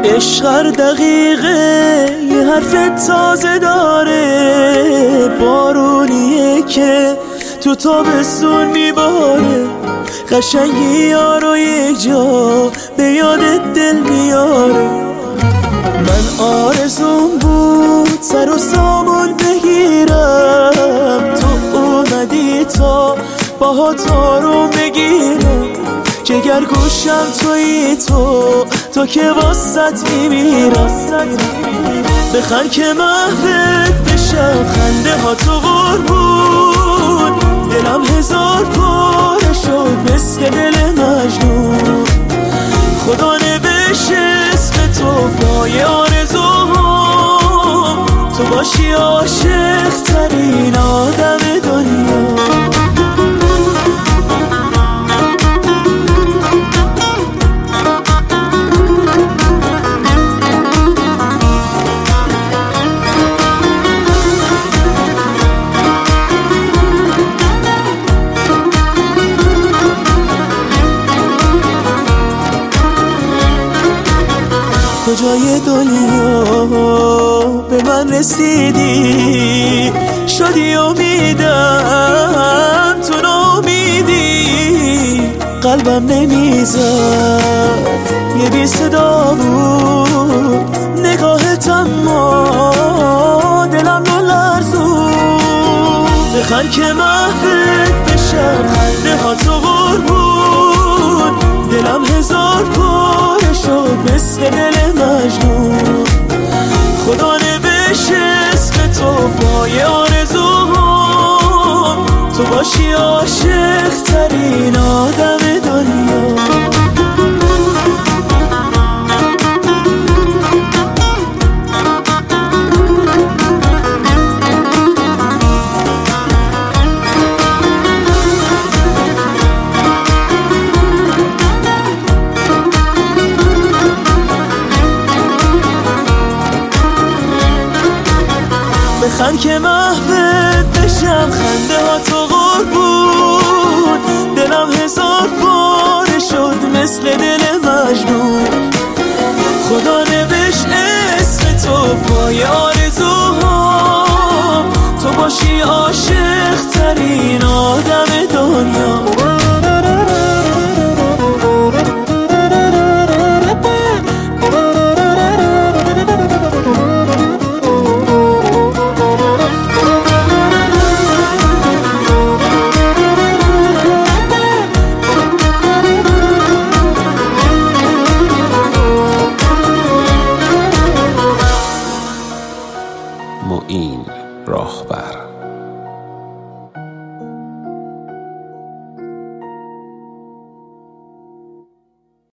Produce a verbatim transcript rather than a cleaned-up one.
عشق هر دقیقه یه حرف تازه داره، بارونیه که تو تابستون میباره، قشنگی یارو یک جا به یادت دل میاره. من آرزون بود سر و سامون بگیرم، تو اومدی تا باهات آروم بگیرم، جگر گوشم تویی تو، تو که واسط میمیرم. بخند که محوت بشم، خنده ها تو قربون، دلم هزار پاره شد مثل دل مجنون. خدا نوشت اسم تو پای آرزوهام، تو باشی عاشق ترین آدم دنیا. کجای دنیا به من رسیدی، شدی امیدم تو ناامیدی، قلبم نمیزد یه بی صدا بود، نگاهت اما دلم نلرزون. بخند که محوت بشم، خنده ها تو قربون، دلم هزار پاره شد مثل دل مجنون. خدا نوشت اسم تو پای آرزوهام، تو باشی عاشق ترین آدم دنیا. بخند که محوت بشم، خنده ها تو قربون، دلم هزار پاره شد مثل دل مجنون. خدا نوشت اسم تو پای آرزوهام، تو باشی عاشق ترین آدم دنیا.